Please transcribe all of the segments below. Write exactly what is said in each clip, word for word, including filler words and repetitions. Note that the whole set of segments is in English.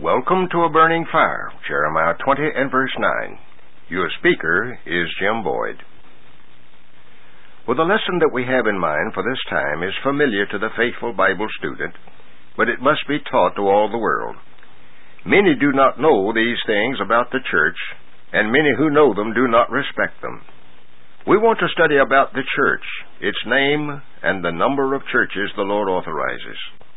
Welcome to A Burning Fire, Jeremiah twenty and verse nine. Your speaker is Jim Boyd. Well, the lesson that we have in mind for this time is familiar to the faithful Bible student, but it must be taught to all the world. Many do not know these things about the church, and many who know them do not respect them. We want to study about the church, its name, and the number of churches the Lord authorizes.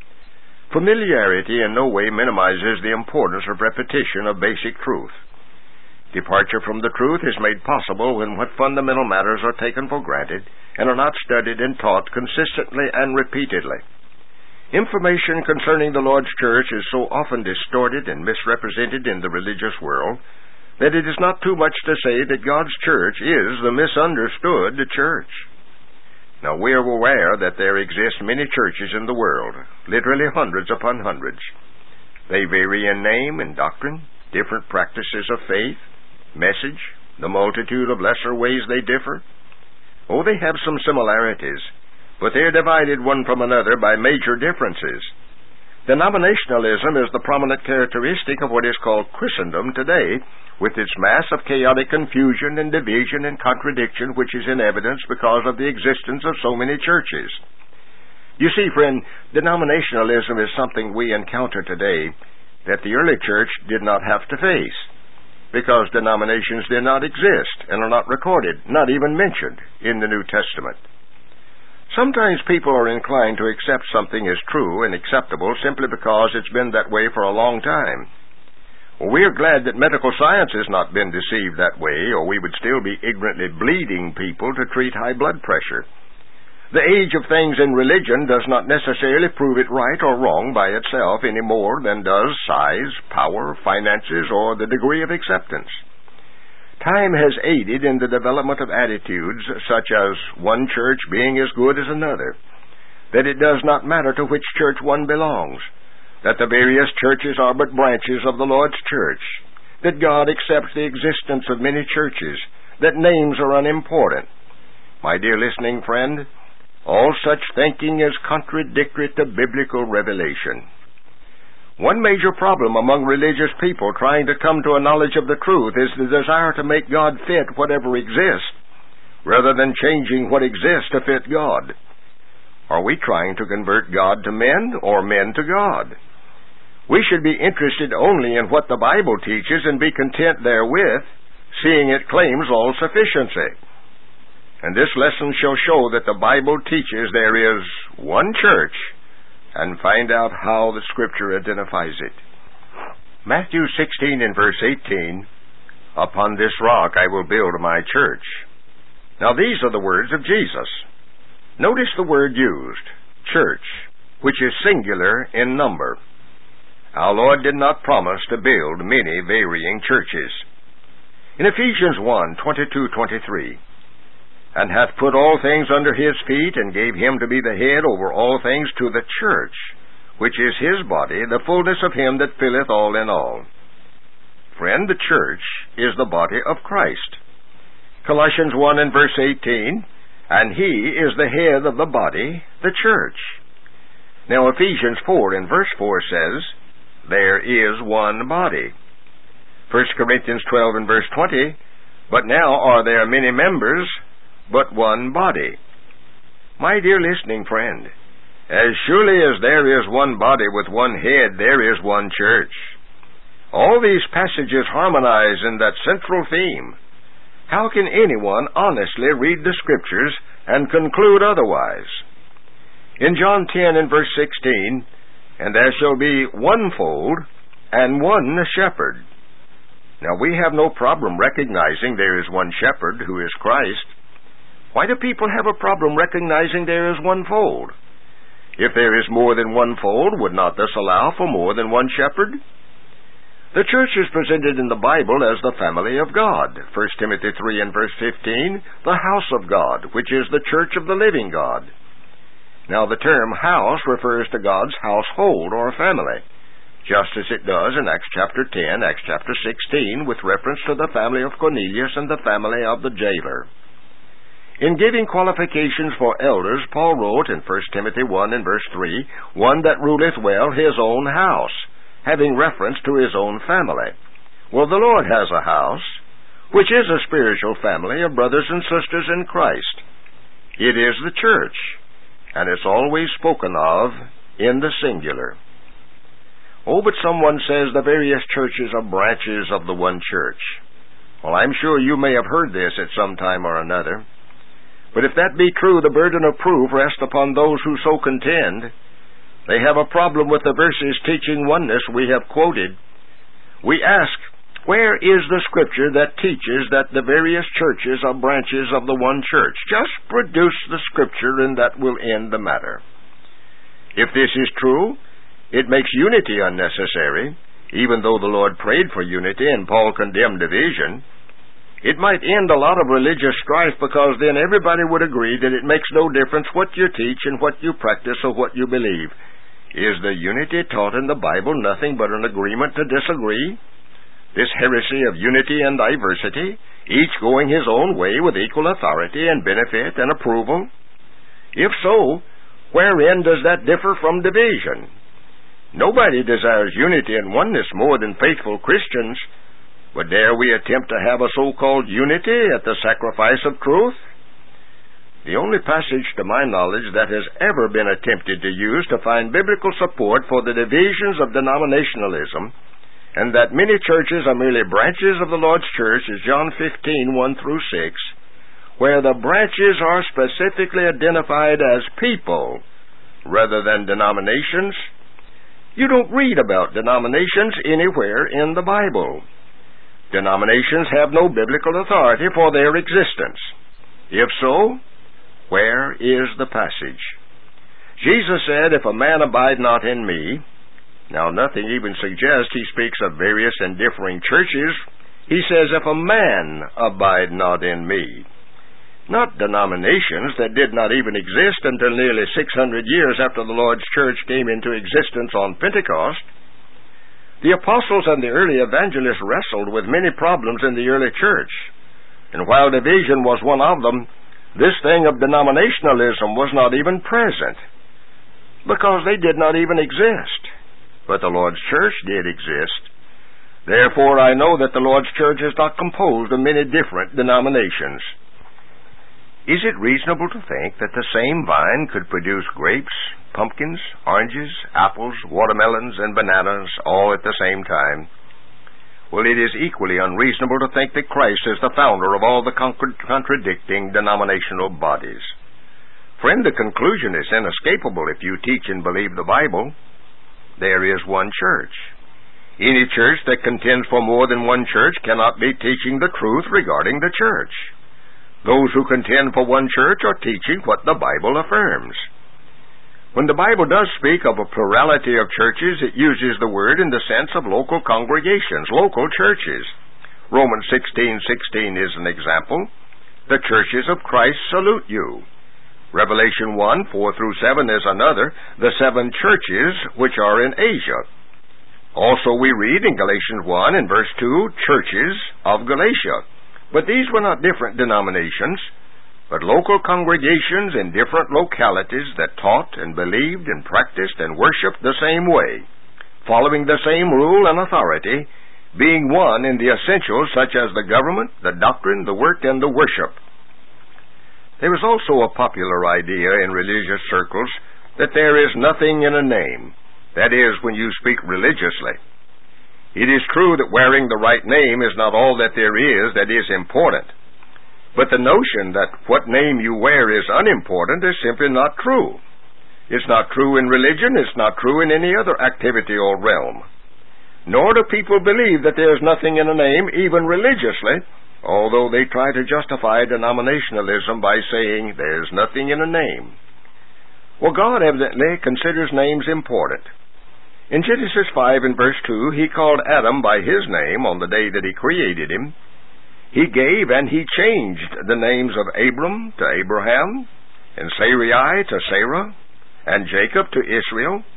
Familiarity in no way minimizes the importance of repetition of basic truth. Departure from the truth is made possible when what fundamental matters are taken for granted and are not studied and taught consistently and repeatedly. Information concerning the Lord's church is so often distorted and misrepresented in the religious world that it is not too much to say that God's church is the misunderstood church. Now, we are aware that there exist many churches in the world, literally hundreds upon hundreds. They vary in name and doctrine, different practices of faith, message, the multitude of lesser ways they differ. Oh, they have some similarities, but they are divided one from another by major differences. Denominationalism is the prominent characteristic of what is called Christendom today, with its mass of chaotic confusion and division and contradiction which is in evidence because of the existence of so many churches. You see, friend, denominationalism is something we encounter today that the early church did not have to face, because denominations did not exist and are not recorded, not even mentioned in the New Testament. Sometimes people are inclined to accept something as true and acceptable simply because it's been that way for a long time. Well, we are glad that medical science has not been deceived that way, or we would still be ignorantly bleeding people to treat high blood pressure. The age of things in religion does not necessarily prove it right or wrong by itself any more than does size, power, finances, or the degree of acceptance. Time has aided in the development of attitudes such as one church being as good as another, that it does not matter to which church one belongs, that the various churches are but branches of the Lord's church, that God accepts the existence of many churches, that names are unimportant. My dear listening friend, all such thinking is contradictory to biblical revelation. One major problem among religious people trying to come to a knowledge of the truth is the desire to make God fit whatever exists, rather than changing what exists to fit God. Are we trying to convert God to men or men to God? We should be interested only in what the Bible teaches and be content therewith, seeing it claims all sufficiency. And this lesson shall show that the Bible teaches there is one church, and find out how the Scripture identifies it. Matthew sixteen and verse eighteen, "Upon this rock I will build my church." Now these are the words of Jesus. Notice the word used, church, which is singular in number. Our Lord did not promise to build many varying churches. In Ephesians one, twenty-two, twenty-three, "And hath put all things under his feet, and gave him to be the head over all things to the church, which is his body, the fullness of him that filleth all in all." Friend, the church is the body of Christ. Colossians one and verse eighteen, "And he is the head of the body, the church." Now Ephesians four and verse four says, "There is one body." First Corinthians twelve and verse twenty, "But now are there many members, but one body." My dear listening friend, as surely as there is one body with one head, there is one church. All these passages harmonize in that central theme. How can anyone honestly read the Scriptures and conclude otherwise? In John ten and verse sixteen, "And there shall be one fold and one shepherd." Now, we have no problem recognizing there is one shepherd, who is Christ. Why do people have a problem recognizing there is one fold? If there is more than one fold, would not this allow for more than one shepherd? The church is presented in the Bible as the family of God. First Timothy three and verse fifteen, "The house of God, which is the church of the living God." Now, the term house refers to God's household or family, just as it does in Acts chapter ten, Acts chapter sixteen, with reference to the family of Cornelius and the family of the jailer. In giving qualifications for elders, Paul wrote in First Timothy one and verse three, "One that ruleth well his own house, having reference to his own family. Well, the Lord has a house, which is a spiritual family of brothers and sisters in Christ. It is the church, and it's always spoken of in the singular. Oh, but someone says the various churches are branches of the one church. Well, I'm sure you may have heard this at some time or another. But if that be true, the burden of proof rests upon those who so contend. They have a problem with the verses teaching oneness we have quoted. We ask, where is the scripture that teaches that the various churches are branches of the one church? Just produce the scripture and that will end the matter. If this is true, it makes unity unnecessary, even though the Lord prayed for unity and Paul condemned division. It might end a lot of religious strife because then everybody would agree that it makes no difference what you teach and what you practice or what you believe. Is the unity taught in the Bible nothing but an agreement to disagree? This heresy of unity and diversity, each going his own way with equal authority and benefit and approval? If so, wherein does that differ from division? Nobody desires unity and oneness more than faithful Christians, but dare we attempt to have a so-called unity at the sacrifice of truth? The only passage to my knowledge that has ever been attempted to use to find biblical support for the divisions of denominationalism, and that many churches are merely branches of the Lord's church, is John fifteen, one through six, where the branches are specifically identified as people rather than denominations. You don't read about denominations anywhere in the Bible. Denominations have no biblical authority for their existence. If so, where is the passage? Jesus said, if a man abide not in me, now nothing even suggests he speaks of various and differing churches. He says, if a man abide not in me. Not denominations that did not even exist until nearly six hundred years after the Lord's church came into existence on Pentecost. The apostles and the early evangelists wrestled with many problems in the early church, and while division was one of them, this thing of denominationalism was not even present, because they did not even exist. But the Lord's church did exist. Therefore I know that the Lord's church is not composed of many different denominations. Is it reasonable to think that the same vine could produce grapes, pumpkins, oranges, apples, watermelons, and bananas all at the same time? Well, it is equally unreasonable to think that Christ is the founder of all the contradicting denominational bodies. Friend, the conclusion is inescapable if you teach and believe the Bible. There is one church. Any church that contends for more than one church cannot be teaching the truth regarding the church. Those who contend for one church are teaching what the Bible affirms. When the Bible does speak of a plurality of churches, it uses the word in the sense of local congregations, local churches. Romans sixteen sixteen is an example. The churches of Christ salute you. Revelation one, four through seven is another, the seven churches which are in Asia. Also we read in Galatians one and verse two, churches of Galatia. But these were not different denominations, but local congregations in different localities that taught and believed and practiced and worshiped the same way, following the same rule and authority, being one in the essentials such as the government, the doctrine, the work, and the worship. There is also a popular idea in religious circles that there is nothing in a name, that is, when you speak religiously. It is true that wearing the right name is not all that there is that is important, but the notion that what name you wear is unimportant is simply not true. It's not true in religion, it's not true in any other activity or realm. Nor do people believe that there is nothing in a name, even religiously, although they try to justify denominationalism by saying there's nothing in a name. Well, God evidently considers names important. In Genesis five and verse two, He called Adam by his name on the day that He created him. He gave and He changed the names of Abram to Abraham, and Sarai to Sarah, and Jacob to Israel.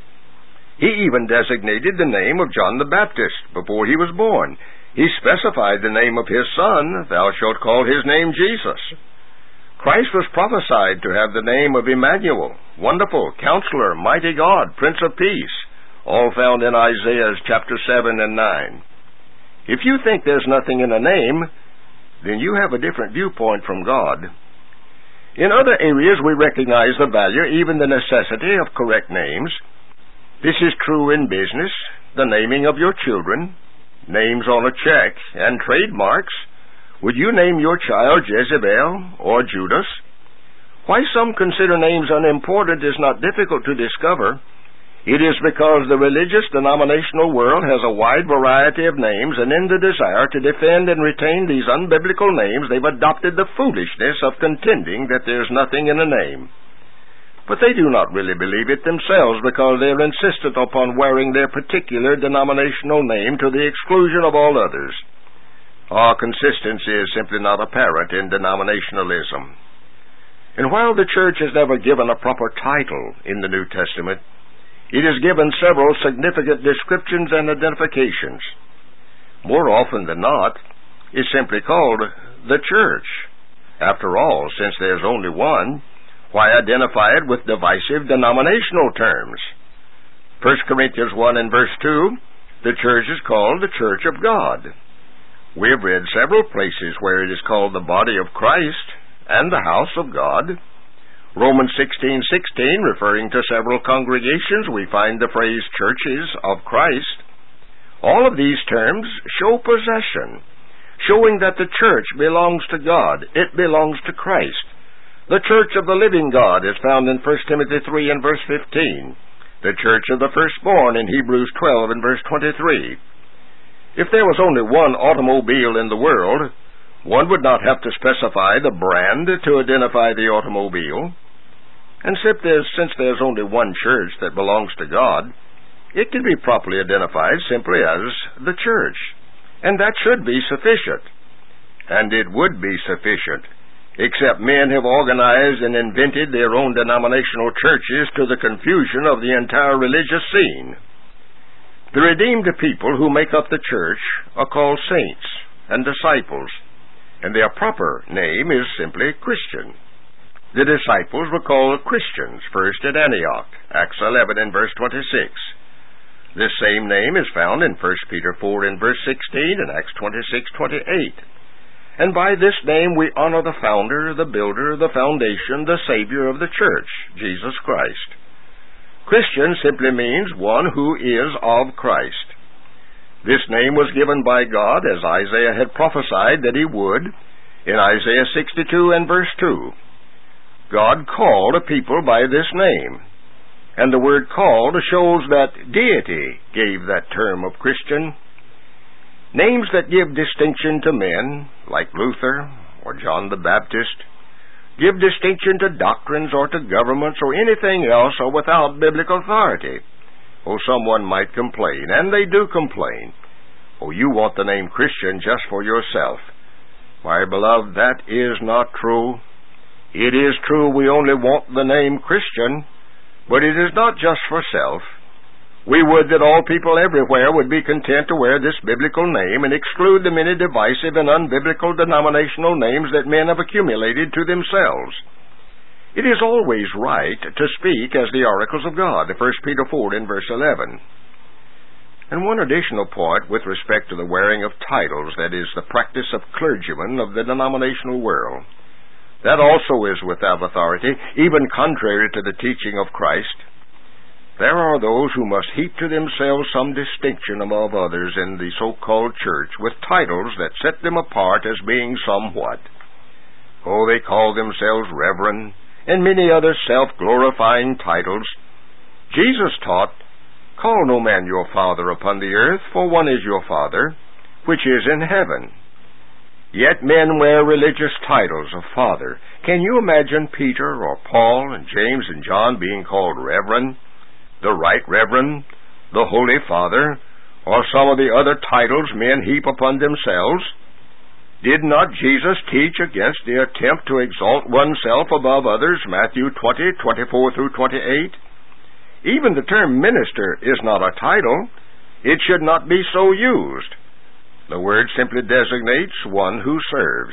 He even designated the name of John the Baptist before he was born. He specified the name of his son, thou shalt call his name Jesus. Christ was prophesied to have the name of Emmanuel, Wonderful, Counselor, Mighty God, Prince of Peace. all found in Isaiah chapter seven and nine. If you think there's nothing in a name, then you have a different viewpoint from God. In other areas, we recognize the value, even the necessity, of correct names. This is true in business, the naming of your children, names on a check, and trademarks. Would you name your child Jezebel or Judas? Why some consider names unimportant is not difficult to discover. It is because the religious denominational world has a wide variety of names, and in the desire to defend and retain these unbiblical names, they've adopted the foolishness of contending that there's nothing in a name. But they do not really believe it themselves, because they're insistent upon wearing their particular denominational name to the exclusion of all others. Our consistency is simply not apparent in denominationalism. And while the church has never given a proper title in the New Testament, it has given several significant descriptions and identifications. More often than not, it's simply called the church. After all, since there's only one, why identify it with divisive denominational terms? First Corinthians one and verse two, the church is called the church of God. We have read several places where it is called the body of Christ and the house of God. Romans sixteen sixteen, referring to several congregations, we find the phrase churches of Christ. All of these terms show possession, showing that the church belongs to God. It belongs to Christ. The church of the living God is found in First Timothy three and verse fifteen. The church of the firstborn in Hebrews twelve and verse twenty-three. If there was only one automobile in the world, one would not have to specify the brand to identify the automobile. And since there's, since there's only one church that belongs to God, it can be properly identified simply as the church. And that should be sufficient. And it would be sufficient, except men have organized and invented their own denominational churches to the confusion of the entire religious scene. The redeemed people who make up the church are called saints and disciples, and their proper name is simply Christian. The disciples were called Christians first at Antioch, Acts eleven and verse twenty-six. This same name is found in First Peter four and verse sixteen and Acts twenty-six twenty-eight. And by this name we honor the founder, the builder, the foundation, the Savior of the church, Jesus Christ. Christian simply means one who is of Christ. This name was given by God as Isaiah had prophesied that he would in Isaiah sixty-two and verse two. God called a people by this name, and the word called shows that deity gave that term of Christian. Names that give distinction to men, like Luther or John the Baptist, give distinction to doctrines or to governments or anything else, are without biblical authority. Oh, someone might complain, and they do complain. Oh, you want the name Christian just for yourself. Why, beloved, that is not true. It is true we only want the name Christian, but it is not just for self. We would that all people everywhere would be content to wear this biblical name and exclude the many divisive and unbiblical denominational names that men have accumulated to themselves. It is always right to speak as the oracles of God, First Peter four and verse eleven. And one additional point with respect to the wearing of titles, that is, the practice of clergymen of the denominational world. That also is without authority, even contrary to the teaching of Christ. There are those who must heap to themselves some distinction above others in the so-called church, with titles that set them apart as being somewhat. Oh, they call themselves reverend, and many other self-glorifying titles. Jesus taught, "Call no man your father upon the earth, for one is your Father, which is in heaven." Yet men wear religious titles of father. Can you imagine Peter or Paul and James and John being called Reverend, the Right Reverend, the Holy Father, or some of the other titles men heap upon themselves? Did not Jesus teach against the attempt to exalt oneself above others, Matthew twenty, twenty-four through twenty-eight? Even the term minister is not a title. It should not be so used. The word simply designates one who serves.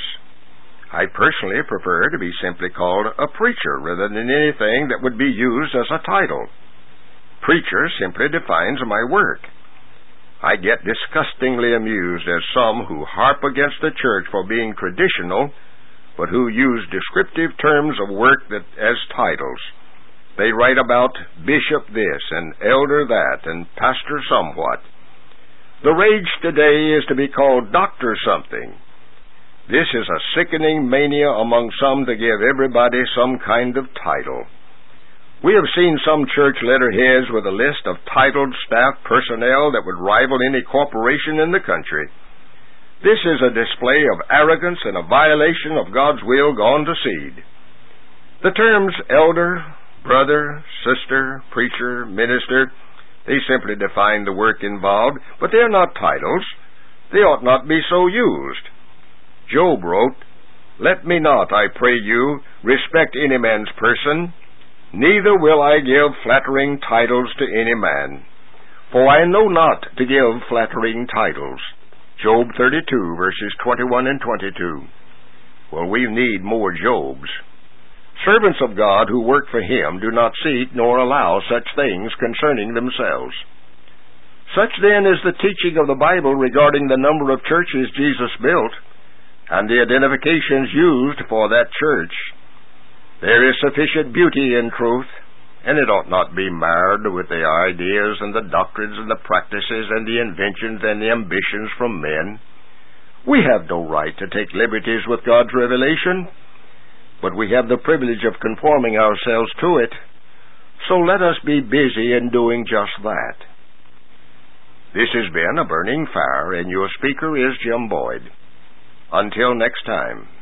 I personally prefer to be simply called a preacher rather than anything that would be used as a title. preacher simply defines my work. I get disgustingly amused at some who harp against the church for being traditional, but who use descriptive terms of work that as titles. They write about bishop this and elder that and pastor somewhat. The rage today is to be called doctor something. This is a sickening mania among some to give everybody some kind of title. We have seen some church letterheads with a list of titled staff personnel that would rival any corporation in the country. This is a display of arrogance and a violation of God's will gone to seed. The terms elder, brother, sister, preacher, minister, they simply define the work involved, but they are not titles. They ought not be so used. Job wrote, "Let me not, I pray you, respect any man's person, neither will I give flattering titles to any man. For I know not to give flattering titles." Job thirty-two, verses twenty-one and twenty-two. Well, we need more Jobs. Servants of God who work for Him do not seek nor allow such things concerning themselves. Such then is the teaching of the Bible regarding the number of churches Jesus built, and the identifications used for that church. There is sufficient beauty in truth, and it ought not be marred with the ideas and the doctrines and the practices and the inventions and the ambitions from men. We have no right to take liberties with God's revelation, but we have the privilege of conforming ourselves to it, so let us be busy in doing just that. This has been A Burning Fire, and your speaker is Jim Boyd. Until next time.